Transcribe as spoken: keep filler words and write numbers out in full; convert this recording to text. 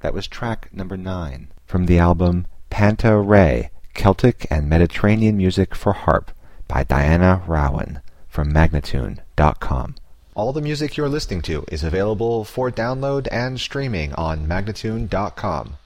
That was track number nine from the album Panta Rhei, Celtic and Mediterranean Music for Harp by Diana Rowan from Magnatune dot com. All the music you're listening to is available for download and streaming on Magnatune dot com.